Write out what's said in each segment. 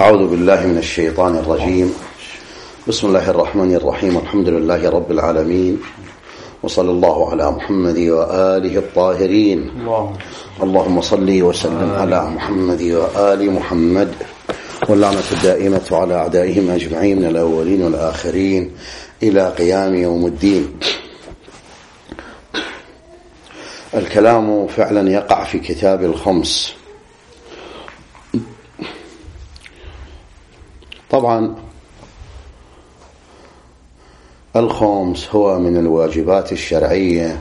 أعوذ بالله من الشيطان الرجيم. بسم الله الرحمن الرحيم. الحمد لله رب العالمين، وصلى الله على محمد وآله الطاهرين. اللهم صل وسلم على محمد وآل محمد، واللعنة الدائمة على أعدائهم أجمعين من الأولين والآخرين إلى قيام يوم الدين. الكلام فعلا يقع في كتاب الخمس. طبعا الخمس هو من الواجبات الشرعية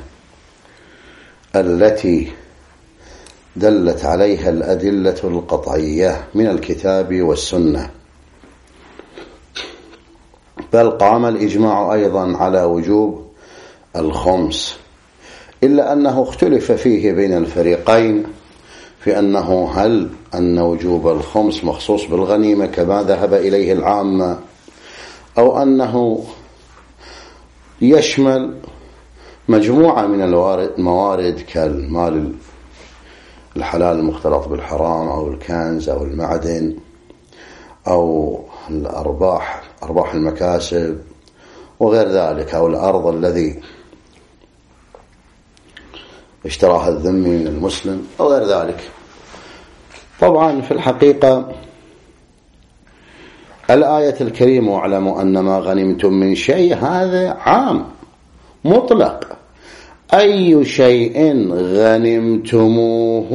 التي دلت عليها الأدلة القطعية من الكتاب والسنة، بل قام الإجماع أيضا على وجوب الخمس، إلا أنه اختلف فيه بين الفريقين في أنه هل أن وجوب الخمس مخصوص بالغنيمة كما ذهب إليه العامة، أو أنه يشمل مجموعة من الموارد كالمال الحلال المختلط بالحرام، أو الكنز، أو المعدن، أو أرباح المكاسب وغير ذلك، أو الأرض الذي اشتراها الذمي من المسلم أو غير ذلك. طبعا في الحقيقة الآية الكريمة واعلموا أن ما غنمتم من شيء هذا عام مطلق، أي شيء غنمتموه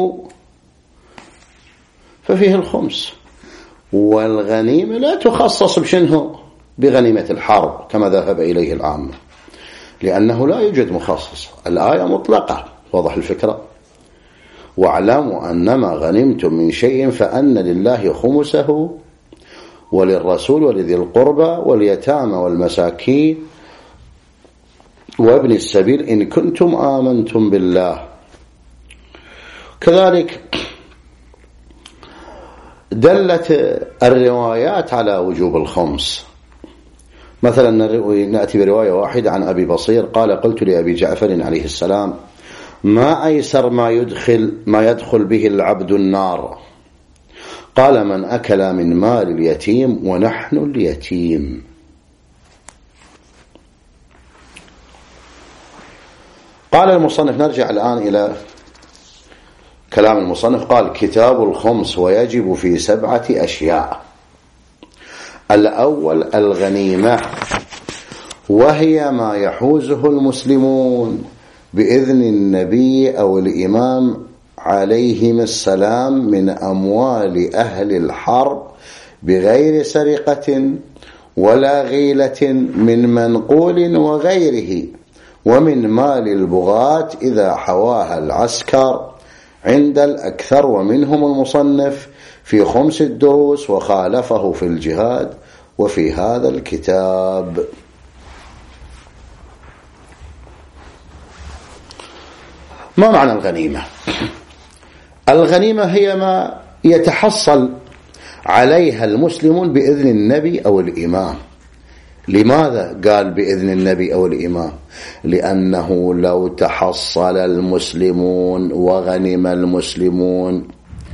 ففيه الخمس، والغنيمة لا تخصص بشنه بغنيمة الحرب كما ذهب إليه العامة، لأنه لا يوجد مخصص، الآية مطلقة. واضح الفكرة؟ واعلموا أنما غنمتم من شيء فأن لله خمسه وللرسول ولذي القربى واليتامى والمساكين وابن السبيل إن كنتم آمنتم بالله. كذلك دلت الروايات على وجوب الخمس. مثلا نأتي برواية واحدة عن أبي بصير قال: قلت لأبي جعفر عليه السلام: ما أيسر ما يدخل به العبد النار؟ قال: من أكل من مال اليتيم ونحن اليتيم. قال المصنف، نرجع الآن إلى كلام المصنف، قال: كتاب الخمس ويجب في 7 أشياء. الأول الغنيمة، وهي ما يحوزه المسلمون بإذن النبي أو الإمام عليهم السلام من أموال أهل الحرب بغير سرقة ولا غيلة من منقول وغيره، ومن مال البغاة إذا حواها العسكر عند الأكثر، ومنهم المصنف في خمس الدروس وخالفه في الجهاد وفي هذا الكتاب. ما معنى الغنيمة؟ الغنيمة هي ما يتحصل عليها المسلمون بإذن النبي أو الإمام. لماذا قال بإذن النبي أو الإمام؟ لأنه لو تحصل المسلمون وغنم المسلمون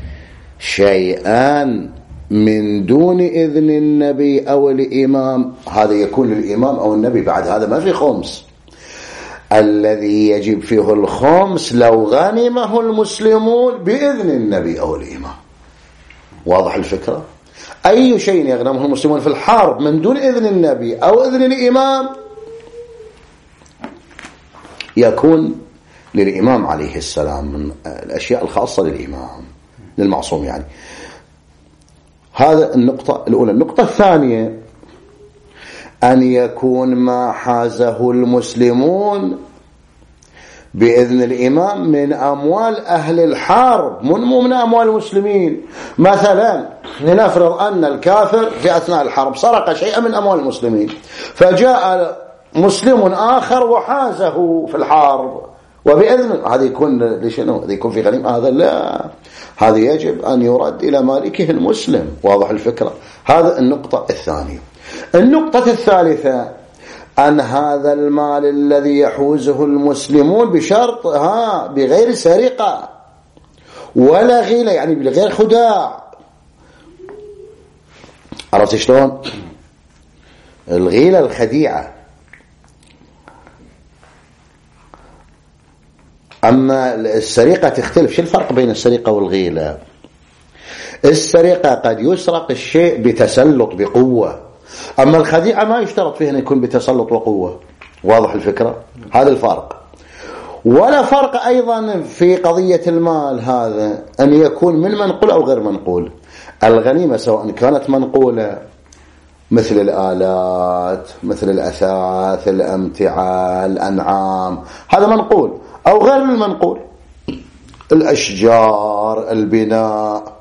شيئا من دون إذن النبي أو الإمام، هذا يكون للإمام أو النبي، بعد هذا ما في خمس. الذي يجب فيه الخمس لو غنمه المسلمون بإذن النبي أو الإمام. واضح الفكرة؟ أي شيء يغنمه المسلمون في الحرب من دون إذن النبي أو إذن الإمام يكون للإمام عليه السلام، من الأشياء الخاصة للإمام للمعصوم يعني. هذا النقطة الأولى. النقطة الثانية أن يكون ما حازه المسلمون بإذن الإمام من أموال أهل الحرب، مو من أموال المسلمين. مثلا لنفرض أن الكافر في أثناء الحرب سرق شيئا من أموال المسلمين، فجاء مسلم آخر وحازه في الحرب وبإذن، هذا يكون لشنو؟ هذا يكون في غنيمة؟ هذا لا، هذا يجب أن يرد إلى مالكه المسلم. واضح الفكرة؟ هذا النقطة الثانية. النقطة الثالثة أن هذا المال الذي يحوزه المسلمون بشرط بغير سرقة ولا غيلة، يعني بغير خداع عرفت شلون؟ الغيلة الخديعة. أما السرقة تختلف. شو الفرق بين السرقة والغيلة؟ السرقة قد يسرق الشيء بتسلط بقوة، أما الخديعة ما يشترط فيها أن يكون بتسلط وقوة. واضح الفكرة؟ هذا الفرق. ولا فرق أيضا في قضية المال هذا أن يكون من منقول أو غير منقول. الغنيمة سواء كانت منقولة مثل الآلات، مثل الأثاث، الأمتعة، الأنعام، هذا منقول، أو غير المنقول، الأشجار، البناء،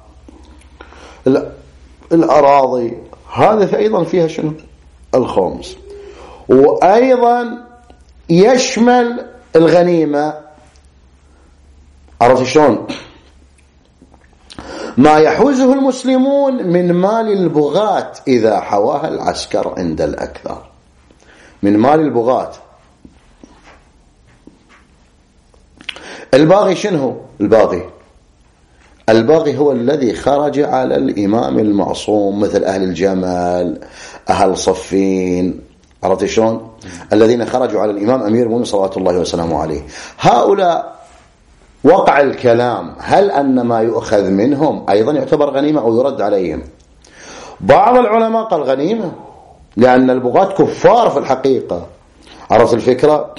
الأراضي، هذا أيضا فيها شنو؟ الخمس. وأيضا يشمل الغنيمة، عرفت شلون؟ ما يحوزه المسلمون من مال البغاة إذا حواها العسكر عند الأكثر. من مال البغاة. الباغي شنو؟ الباغي هو الذي خرج على الإمام المعصوم، مثل أهل الجمل، أهل صفين، عرفت شلون؟ الذين خرجوا على الإمام أمير المؤمنين صلوات الله وسلامه عليه. هؤلاء وقع الكلام هل أن ما يؤخذ منهم أيضا يعتبر غنيمة أو يرد عليهم؟ بعض العلماء قال غنيمة، لأن البغاة كفار في الحقيقة. عرفت الفكرة؟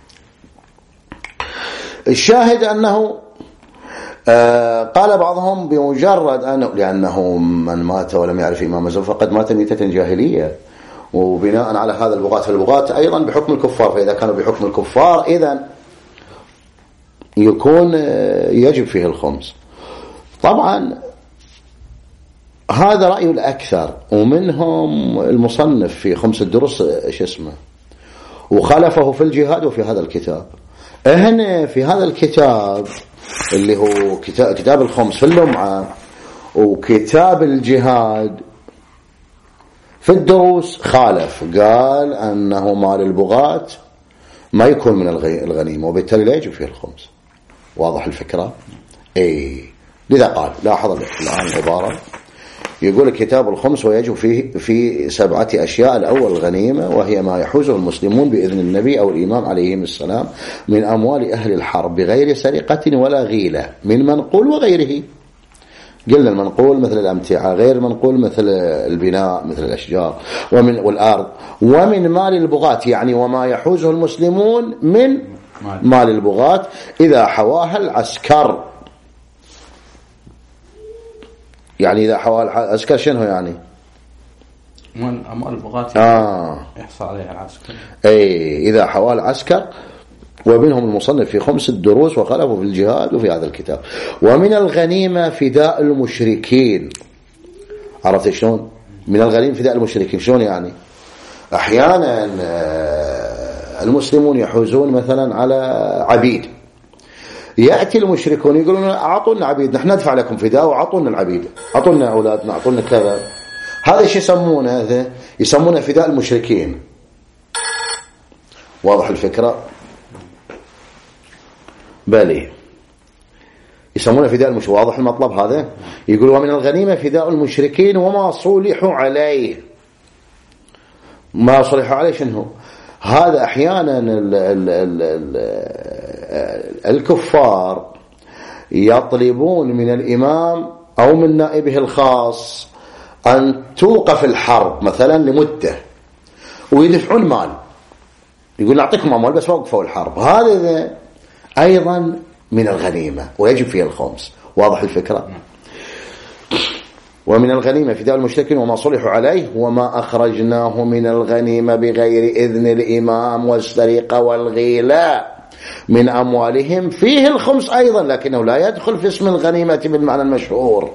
الشاهد أنه قال بعضهم بمجرد أنه لأنه من مات ولم يعرف إمام زوج فقد مات ميتة جاهلية، وبناء على هذا البغاة أيضا بحكم الكفار، فإذا كانوا بحكم الكفار إذن يكون يجب فيه الخمس. طبعا هذا رأي الأكثر، ومنهم المصنف في خمس الدروس ايش اسمه، وخالفه في الجهاد وفي هذا الكتاب. هنا في هذا الكتاب اللي هو كتاب الخمس في اللمعة، وكتاب الجهاد في الدروس، خالف، قال أنه مال البغاة ما يكون من الغنيمة، وبالتالي لا يجب فيه الخمس. واضح الفكرة؟ لذا قال، لاحظ الآن العبارة، يقول الكتاب الخمس ويجب فيه في 7 أشياء. الأول الغنيمة، وهي ما يحوزه المسلمون بإذن النبي أو الإمام عليهم السلام من أموال أهل الحرب بغير سرقة ولا غيلة، من منقول وغيره. قلنا المنقول مثل الأمتعة، غير المنقول مثل البناء، مثل الأشجار والأرض. ومن مال البغاة، يعني وما يحوزه المسلمون من مال البغاة إذا حواها العسكر. يعني إذا حواها العسكر شنو يعني؟ من أموال البغاة يحصل عليها العسكر. إذا حواها العسكر. ومنهم المصنف في خمس الدروس وخلفوا في الجهاد وفي هذا الكتاب. ومن الغنيمة فداء المشركين. عرفت شلون؟ من الغنيمة فداء المشركين شلون يعني؟ أحيانا المسلمون يحوزون مثلا على عبيد، يأتي المشركون يقولون أعطونا عبيد، نحن ندفع لكم فداء وأعطونا العبيد، أعطونا أولادنا، أعطونا كذا. هذا ايش يسمونه؟ هذا يسمونه فداء المشركين. واضح الفكرة؟ بلي يسمونه فداء المشركين. واضح المطلب هذا؟ يقول ومن الغنيمة فداء المشركين وما صلحوا عليه. ما صلحوا عليه شنو؟ هذا أحيانا الكفار يطلبون من الإمام أو من نائبه الخاص أن توقف الحرب مثلا لمدة ويدفعون مال، يقول نعطيكم أموال بس وقفوا الحرب. هذا أيضا من الغنيمة ويجب فيه الخمس. واضح الفكرة؟ ومن الغنيمة فداء المشركين وما صلحوا عليه وما أخرجناه من الغنيمة بغير إذن الإمام والسرقة والغيلة من أموالهم فيه الخمس أيضا، لكنه لا يدخل في اسم الغنيمة بالمعنى المشهور.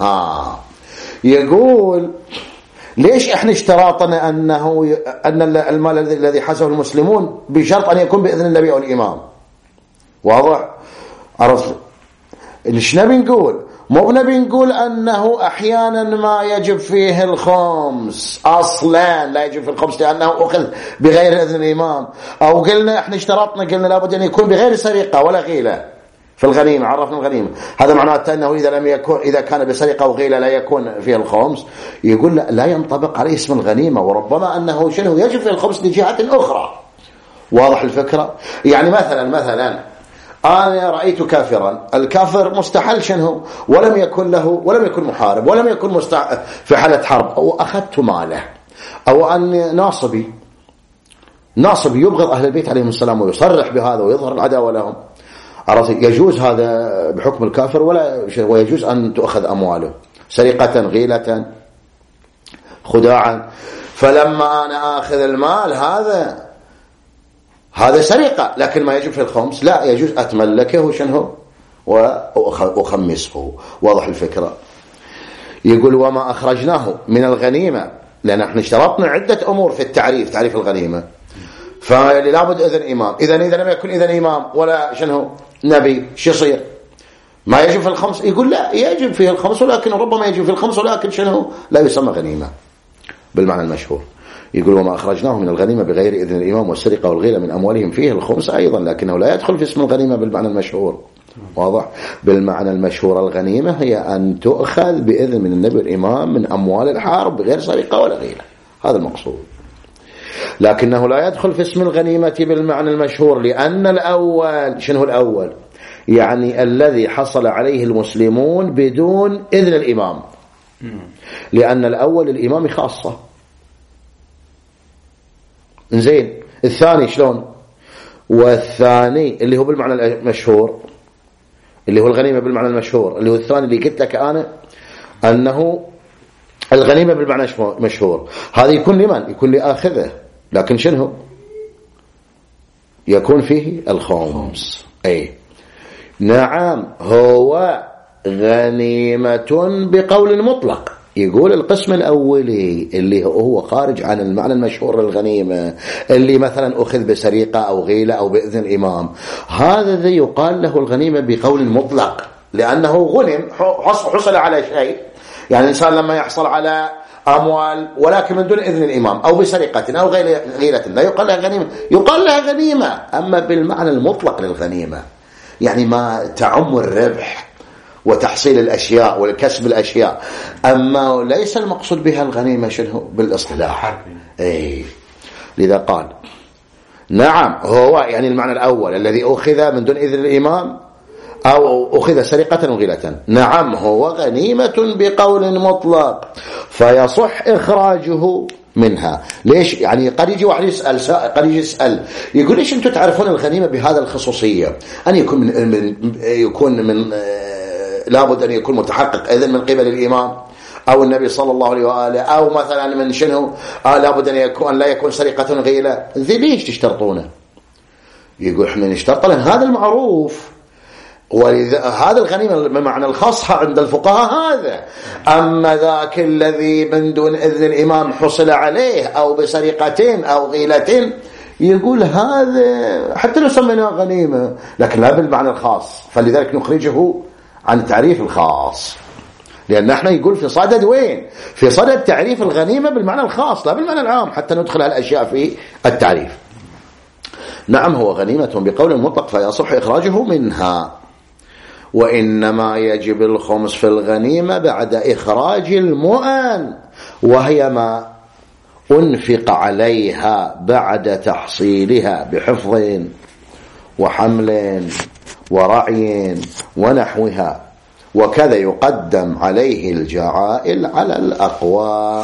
يقول ليش احنا اشتراطنا أن المال الذي حسبه المسلمون بشرط أن يكون بإذن النبي أو الإمام؟ واضح؟ عرفت ايش نبي نقول؟ مو نبي نقول أنه أحيانا ما يجب فيه الخمس، أصلا لا يجب في الخمس لأنه أخذ بغير إذن الإمام، أو قلنا احنا اشترطنا قلنا لابد أن يكون بغير سرقة ولا غيلة، في الغنيمة، عرفنا الغنيمة، هذا معناته أنه إذا كان بسرقة وغيلة لا يكون فيه الخمس. يقول لا ينطبق عليه اسم الغنيمة، وربما أنه شنو يجب فيه الخمس لجهة أخرى. واضح الفكرة؟ يعني مثلا أنا رأيت كافرا، الكافر مستحل شنو، ولم يكن محارب، ولم يكن في حالة حرب، أو أخذت ماله، أو أن ناصب يبغض أهل البيت عليهم السلام ويصرح بهذا ويظهر العداوة لهم، يجوز هذا بحكم الكافر ويجوز أن تؤخذ أمواله سرقة، غيلة، خداعا. فلما أنا آخذ المال هذا سرقة، لكن ما يجب في الخمس، لا يجوز أتملكه شنو وأخمسه. واضح الفكرة؟ يقول وما أخرجناه من الغنيمة، لأن احنا اشترطنا عدة أمور في تعريف الغنيمة، فلابد إذن إمام. إذا لم يكن إذن إمام ولا شنو نبي، شو يصير؟ ما يجب في الخمس؟ يقول لا يجب فيه الخمس، ولكن ربما يجب في الخمس، ولكن شنو لا يسمى غنيمة بالمعنى المشهور. يقول وما أخرجناه من الغنيمة بغير إذن الإمام والسرقة والغيلة من أموالهم فيه الخمس أيضا، لكنه لا يدخل في اسم الغنيمة بالمعنى المشهور. واضح؟ بالمعنى المشهور الغنيمة هي أن تؤخذ بإذن من النبي الإمام من أموال الحارب بغير سرقة ولا غيلة، هذا المقصود. لكنه لا يدخل في اسم الغنيمة بالمعنى المشهور، لأن الأول شنو الأول؟ يعني الذي حصل عليه المسلمون بدون إذن الإمام، لأن الأول الإمام خاصة. زين، الثاني شلون؟ والثاني اللي هو بالمعنى المشهور، اللي هو الغنيمة بالمعنى المشهور، اللي هو الثاني اللي قلت لك أنا أنه الغنيمة بالمعنى المشهور، هذا يكون لمن؟ يكون لآخذه، لكن شنو يكون فيه الخمس. أي نعم، هو غنيمة بقول مطلق. يقول القسم الأولي اللي هو خارج عن المعنى المشهور للغنيمة، اللي مثلا أخذ بسرقة أو غيلة أو بإذن الإمام، هذا ذي يقال له الغنيمة بقول مطلق، لأنه غنم، حصل على شيء. يعني الإنسان لما يحصل على أموال ولكن من دون إذن الإمام أو بسرقة أو غيلة لا يقال لها غنيمة، يقال لها غنيمة. أما بالمعنى المطلق للغنيمة يعني ما تعم الربح وتحصيل الأشياء والكسب الأشياء، أما ليس المقصود بها الغنيمة شنو بالاصطلاح. أي لذا قال نعم، هو يعني المعنى الأول الذي أخذ من دون إذن الإمام أو أخذ سرقة وغيلة، نعم هو غنيمة بقول مطلق، فيصح إخراجه منها. ليش؟ يعني قد يجي واحد يسأل يقول ليش أنتم تعرفون الغنيمة بهذا الخصوصية، أن يكون من لابد أن يكون متحقق إذن من قبل الإمام أو النبي صلى الله عليه وآله، أو مثلا من شنو لابد أن لا يكون سرقة غيلة. ليش تشترطونه؟ يقول احنا نشترط لأن هذا المعروف، وهذا الغنيمة بمعنى الخاصة عند الفقهاء هذا. أما ذاك الذي من دون إذن الإمام حصل عليه أو بسرقة أو غيلة، يقول هذا حتى لو سميناه غنيمة لكن لا بالمعنى الخاص، فلذلك نخرجه عن تعريف الخاص، لأن احنا يقول في صدد وين؟ في صدد تعريف الغنيمة بالمعنى الخاص لا بالمعنى العام، حتى ندخل هالأشياء في التعريف. نعم هو غنيمة بقول مطلق فيصح إخراجه منها، وإنما يجب الخمس في الغنيمة بعد إخراج المؤن، وهي ما أنفق عليها بعد تحصيلها بحفظ وحمل ورعي ونحوها، وكذا يقدم عليه الجعائل على الأقوى.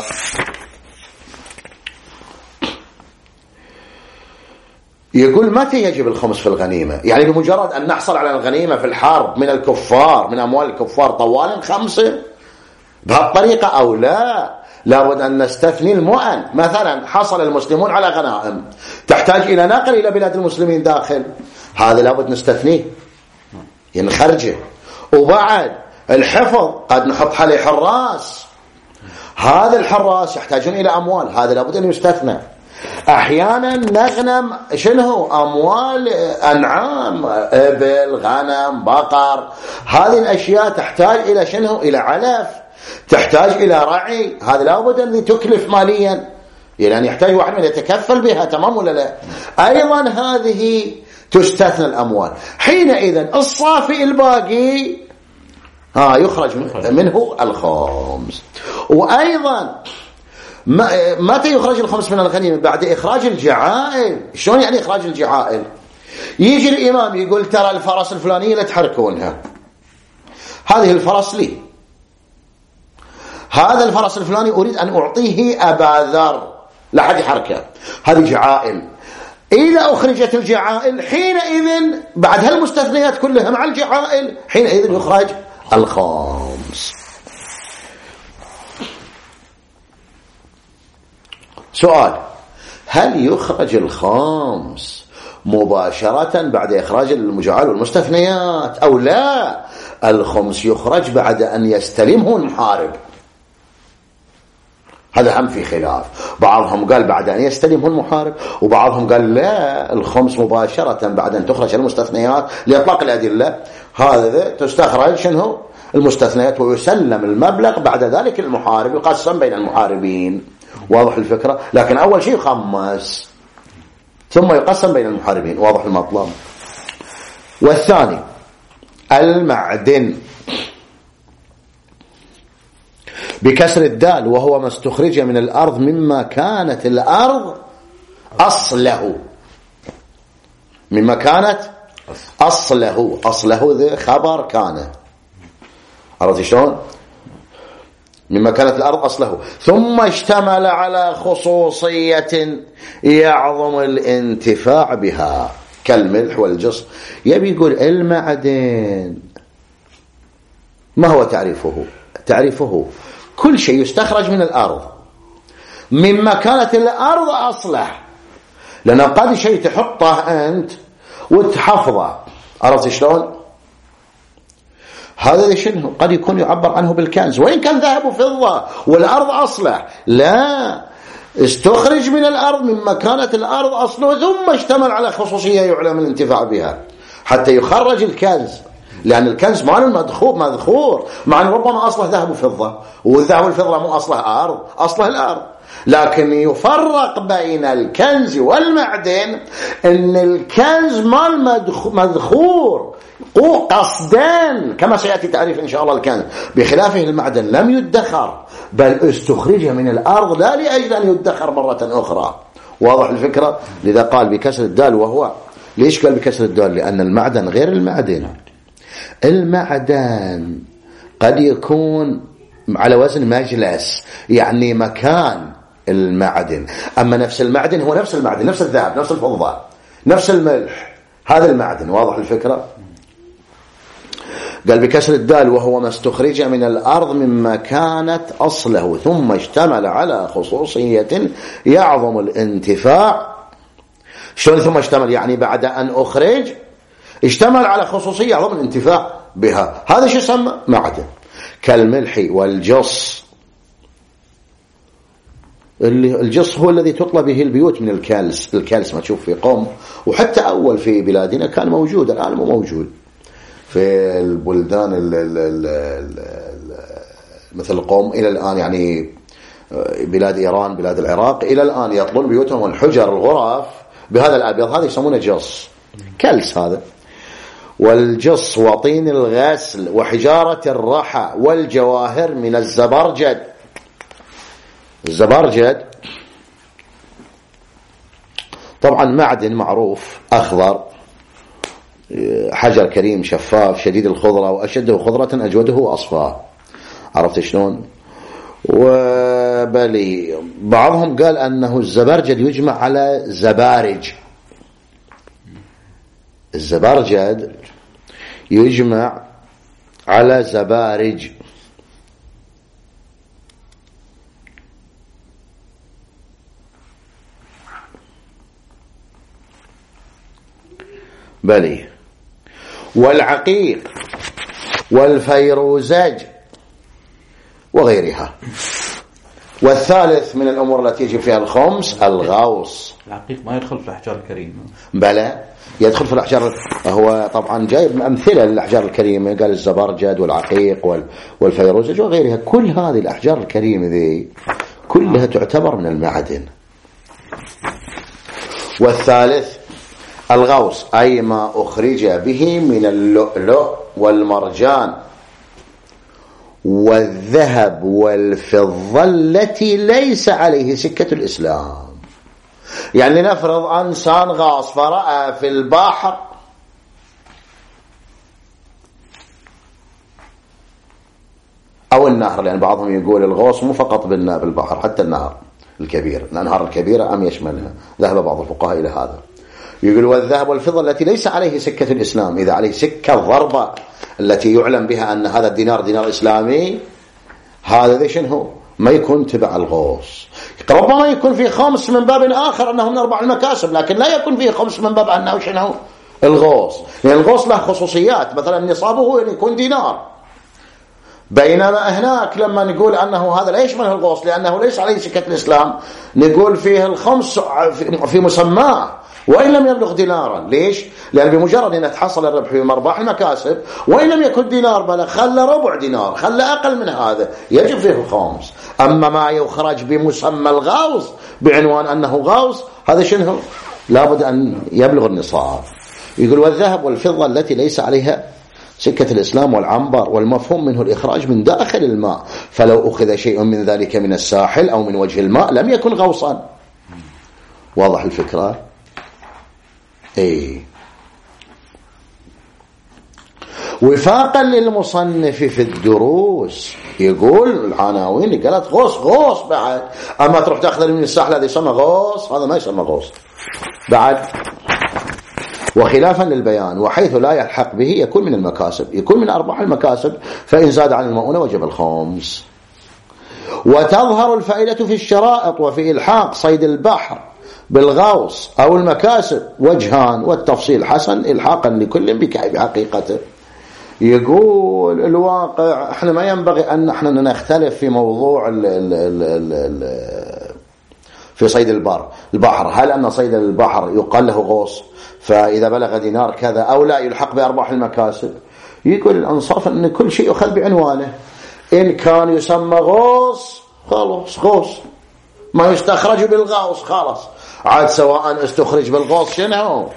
يقول متى يجب الخمس في الغنيمة؟ يعني بمجرد أن نحصل على الغنيمة في الحرب من الكفار، من أموال الكفار طوال خمسة بهالطريقة أو لا؟ لابد أن نستثني المؤن. مثلا حصل المسلمون على غنائم تحتاج إلى نقل إلى بلاد المسلمين داخل، هذا لابد نستثنيه نخرجه. وبعد الحفظ قد نحط عليه حراس، هذا الحراس يحتاجون إلى أموال، هذا لابد أن يستثنى. أحيانا نغنم شنو أموال أنعام، إبل، غنم، بقر، هذه الأشياء تحتاج إلى شنو؟ إلى علف، تحتاج إلى رعي، هذا لابد أن تكلف ماليا، يعني يحتاج واحد من يتكفل بها، تمام ولا لا؟ أيضا هذه تستثنى الأموال. حينئذ الصافي الباقي يخرج منه الخمس. وأيضا متى يخرج الخمس من الغنيمة؟ بعد إخراج الجعائل. شلون يعني إخراج الجعائل؟ يجي الإمام يقول ترى الفرس الفلانية لا تحركونها، هذه الفرس لي، هذا الفرس الفلاني أريد أن أعطيه أبا ذر لا حد يحركه، هذه جعائل. إذا أخرجت الجعائل حينئذ بعد هالمستثنيات كلها مع الجعائل حينئذ يخرج الخمس. سؤال: هل يخرج الخمس مباشرة بعد إخراج المجعل والمستثنيات أو لا؟ الخمس يخرج بعد أن يستلمه المحارب. هذا هم في خلاف، بعضهم قال بعد أن يستلمه المحارب، وبعضهم قال لا، الخمس مباشرة بعد أن تخرج المستثنيات لإطلاق الأدلة. هذا تستخرج شنو المستثنيات ويسلم المبلغ، بعد ذلك المحارب يقسم بين المحاربين. واضح الفكرة؟ لكن أول شيء يخمس ثم يقسم بين المحاربين. واضح المطلب؟ والثاني المعدن بكسر الدال، وهو ما استخرج من الأرض مما كانت الأرض أصله. مما كانت أصله، أصله ذي خبر كان، عرفت شلون؟ مما كانت الأرض أصله ثم اشتمل على خصوصية يعظم الانتفاع بها كالملح والجص. يبي يقول المعدن ما هو تعريفه؟ تعريفه كل شيء يستخرج من الأرض مما كانت الأرض أصلح، لأن قد شيء تحطه أنت وتحفظه، عرفت شلون؟ هذا شنو؟ قد يكون يعبر عنه بالكنز وإن كان ذهب وفضة والأرض أصلح، لا، استخرج من الأرض مما كانت الأرض أصله ثم اشتمل على خصوصية يعلم الانتفاع بها حتى يخرج الكنز، لأن الكنز مال مذخور، مع أن ربما أصله ذهب وفضة، والذهب والفضة مو أصله أرض، أصله الأرض، لكن يفرق بين الكنز والمعدن أن الكنز مال مذخور قصدان كما سيأتي تعريف إن شاء الله الكنز، بخلافه المعدن لم يدخر بل استخرج من الأرض لا لأجل أن يدخر مرة أخرى. واضح الفكرة؟ لذا قال بكسر الدال. وهو ليش قال بكسر الدال؟ لأن المعدن غير المعدن. المعدن قد يكون على وزن مجلس، يعني مكان المعدن، أما نفس المعدن هو نفس المعدن، نفس الذهب، نفس الفضة، نفس الملح، هذا المعدن. واضح الفكرة؟ قال بكسر الدال وهو ما استخرج من الأرض مما كانت أصله ثم اشتمل على خصوصية يعظم الانتفاع. شلون ثم اشتمل؟ يعني بعد أن أخرج اشتمل على خصوصية يعظم الانتفاع بها، هذا شو يسمى؟ معدن. كالملح والجص. الجص هو الذي تطلب به البيوت من الكالس. الكالس ما تشوف في قوم، وحتى أول في بلادنا كان موجود، الآن مو موجود في البلدان مثل قوم إلى الآن، يعني بلاد إيران، بلاد العراق، إلى الآن يطلون بيوتهم الحجر الغرف بهذا الأبيض، هذا يسمونه جص، كلس هذا. والجص وطين الغسل وحجارة الرحى والجواهر من الزبرجد. الزبرجد طبعا معدن معروف أخضر، حجر كريم شفاف شديد الخضرة، وأشده خضرة أجوده أصفاه، عرفت شلون؟ وبلي بعضهم قال أنه الزبرجد يجمع على زبارج. الزبرجد يجمع على زبارج. بلي. والعقيق والفيروزج وغيرها. والثالث من الأمور التي يجب فيها الخمس الغوص. العقيق ما يدخل في الأحجار الكريمة؟ بلى يدخل في الأحجار. هو طبعا جايب أمثلة للأحجار الكريمة، قال الزبرجد والعقيق والفيروزج وغيرها. كل هذه الأحجار الكريمة ذي كلها تعتبر من المعدن. والثالث الغوص أي ما أخرج به من اللؤلؤ والمرجان والذهب والفضة التي ليس عليه سكة الإسلام. يعني نفرض إنسان غاص فرأى في البحر أو النهر، لأن بعضهم يقول الغوص مو فقط بالبحر، حتى النهر الكبير، الأنهار الكبيرة أم يشملها. ذهب بعض الفقهاء إلى هذا، يقول والذهب والفضة التي ليس عليه سكة الإسلام. إذا عليه سكة الضربة التي يعلم بها أن هذا الدينار دينار إسلامي، هذا ذي شنو ما يكون تبع الغوص. ربما يكون فيه خمس من باب آخر أنه من أرباح المكاسب، لكن لا يكون فيه خمس من باب أنه شنو الغوص. يعني الغوص له خصوصيات، مثلا نصابه يكون دينار، بينما هناك لما نقول أنه هذا لا يشمله الغوص لأنه ليس عليه سكة الإسلام، نقول فيه الخمس في مسماه وإن لم يبلغ دينارا. ليش؟ لأن بمجرد أن تحصل الربح في مرباح المكاسب، وإن لم يكن دينار بل خلى ربع دينار، خلى أقل من هذا، يجب فيه الخمس. أما ما يخرج بمسمى الغوص بعنوان أنه غوص، هذا شنو لابد أن يبلغ النصاب. يقول والذهب والفضة التي ليس عليها سكة الإسلام والعنبر، والمفهوم منه الإخراج من داخل الماء، فلو أخذ شيء من ذلك من الساحل أو من وجه الماء لم يكن غوصا. واضح الفكرة؟ وفاقا للمصنف في الدروس يقول العناوين اللي قالت غوص بعد، أما تروح تأخذ من الساحل هذا يسمى غوص، هذا ما يسمى غوص بعد. وخلافا للبيان وحيث لا يلحق به يكون من المكاسب، يكون من أرباح المكاسب، فإن زاد عن المؤونة وجب الخمس. وتظهر الفائدة في الشرائط وفي إلحاق صيد البحر بالغوص أو المكاسب وجهان، والتفصيل حسن إلحاقا لكل بحقيقته. يقول الواقع احنا ما ينبغي أن احنا نختلف في موضوع في صيد البحر، هل أن صيد البحر يقال له غوص فإذا بلغ دينار كذا أو لا يلحق بأرباح المكاسب. يقول الأنصاف أن كل شيء يأخذ بعنوانه، إن كان يسمى غوص خلاص غوص، ما يستخرج بالغوص خلاص، عاد سواء استخرج بالغوص شنو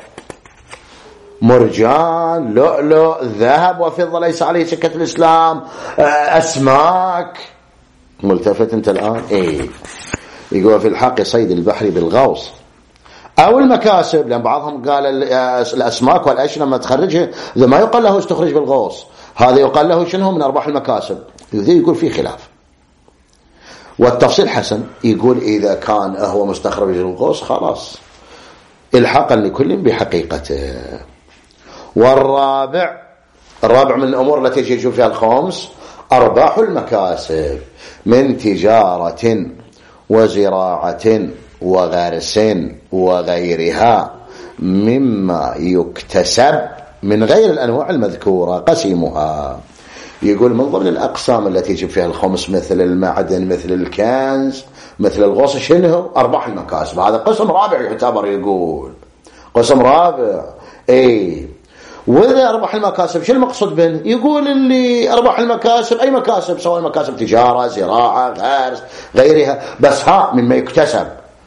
مرجان لؤلؤ ذهب وفضة ليس عليه سكة الإسلام أسماك. ملتفت أنت الآن؟ يقول في الحق صيد البحر بالغوص أو المكاسب، لأن بعضهم قال الأسماك والأشياء لما تخرجها إذا ما يقال له استخرج بالغوص، هذا يقال له شنو من أرباح المكاسب. يقول فيه خلاف، والتفصيل حسن. يقول إذا كان هو مستخرج بالغوص خلاص إلحاقا لكل بحقيقته. والرابع من الأمور التي يجب فيها الخمس أرباح المكاسب من تجارة وزراعة وغرس وغيرها مما يكتسب من غير الأنواع المذكورة قسمها. يقول من ضمن الأقسام التي يجب فيها الخمس مثل المعدن مثل الكنز مثل الغوص شنو أرباح المكاسب. هذا قسم رابع يعتبر، يقول قسم رابع. وإذا أرباح المكاسب شو المقصود به؟ يقول اللي أرباح المكاسب أي مكاسب، سواء مكاسب تجارة زراعة غرس غيرها، بس مما يكتسب.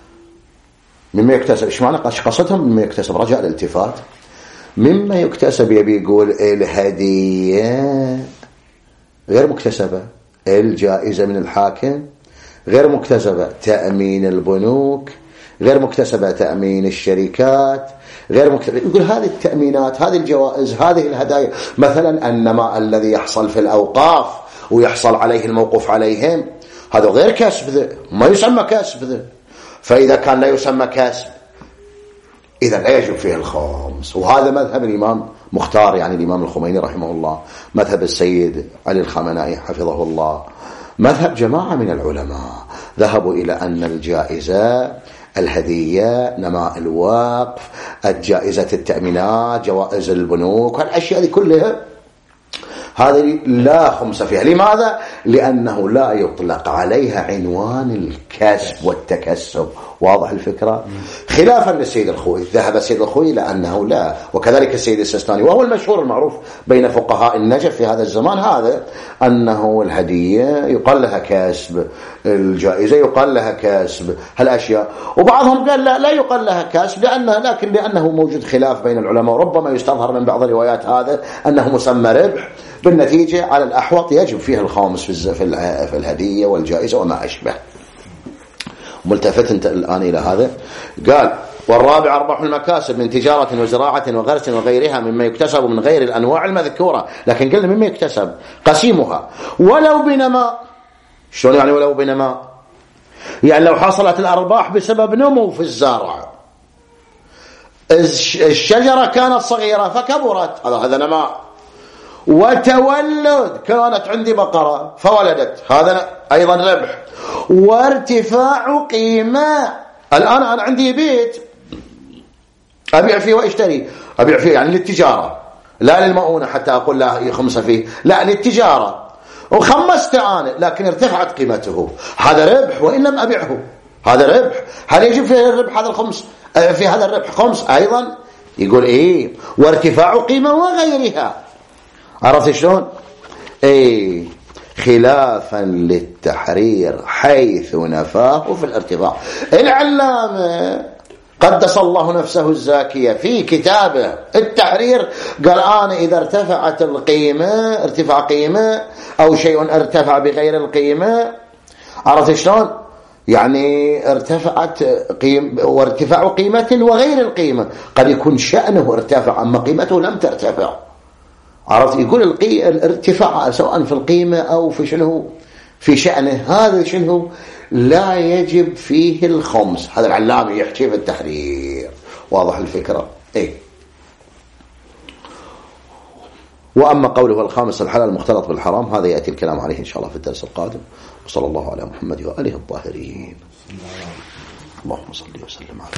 إيش معنى قصتهم مما يكتسب؟ رجاء الالتفات. مما يكتسب يبي يقول الهدية غير مكتسبة، الجائزة من الحاكم غير مكتسبة، تأمين البنوك غير مكتسبة، تأمين الشركات غير مكتسبة. يقول هذه التأمينات هذه الجوائز هذه الهدايا، مثلا النماء الذي يحصل في الأوقاف ويحصل عليه الموقوف عليهم هذا غير كسب، ذا ما يسمى كسب ذا. فإذا كان لا يسمى كسب إذا لا يجب فيه الخمس. وهذا مذهب الإمام مختار، يعني الإمام الخميني رحمه الله، مذهب السيد علي الخامنائي حفظه الله، مذهب جماعة من العلماء ذهبوا إلى أن الجائزة الهدية نماء الوقف الجائزة التأمينات جوائز البنوك والأشياء دي كلها هذه لا خمس فيها. لماذا؟ لأنه لا يطلق عليها عنوان الكسب والتكسب. واضح الفكرة؟ خلافا للسيد الخوئي، ذهب السيد الخوئي إلى أنه لا، وكذلك السيد السيستاني، وهو المشهور المعروف بين فقهاء النجف في هذا الزمان هذا، أنه الهدية يقال لها كسب، الجائزة يقال لها كسب، هالأشياء. وبعضهم قال لا يقال لها كسب لأنه موجود خلاف بين العلماء، وربما يستظهر من بعض الروايات هذا أنه مسمى ربح. بالنتيجة على الأحوط يجب فيها الخامس في الهدية والجائزة وما أشبه. ملتفت انت الآن إلى هذا. قال والرابع أرباح المكاسب من تجارة وزراعة وغرس وغيرها مما يكتسب من غير الأنواع المذكورة، لكن قلنا مما يكتسب قسيمها ولو بنماء. شلون يعني ولو بنماء؟ يعني لو حصلت الأرباح بسبب نمو في الزارع، الشجرة كانت صغيرة فكبرت، هذا نماء. وتولد، كانت عندي بقرة فولدت، هذا أيضا ربح. وارتفاع قيمة، الآن أنا عندي بيت أبيع فيه واشتري، أبيع فيه يعني للتجارة لا للمؤونة حتى أقول لا يخمس فيه، لا للتجارة، وخمست أنا لكن ارتفعت قيمته، هذا ربح وإن لم أبيعه، هذا ربح. هل يجب فيه الربح هذا الخمس؟ في هذا الربح خمس أيضا؟ يقول إيه وارتفاع قيمة وغيرها. عرفت شلون؟ إيه خلافا للتحرير حيث نفاه في الارتفاع. العلامة قدس الله نفسه الزاكية في كتابه التحرير قال أنا إذا ارتفعت القيمة، ارتفع قيمة أو شيء ارتفع بغير القيمة، عرفت شلون؟ يعني ارتفعت وارتفاع قيمة وغير القيمة، قد يكون شأنه ارتفع أما قيمته لم ترتفع. عرفت؟ يقول الارتفاع سواء في القيمة أو في شنو في شأنه، هذا شنو لا يجب فيه الخمس. هذا العلامة يحكي في التحرير. واضح الفكرة؟ إيه. وأما قوله الخامس الحلال المختلط بالحرام، هذا يأتي الكلام عليه إن شاء الله في الدرس القادم. وصلى الله على محمد وآله الطاهرين. اللهم صل وسلم على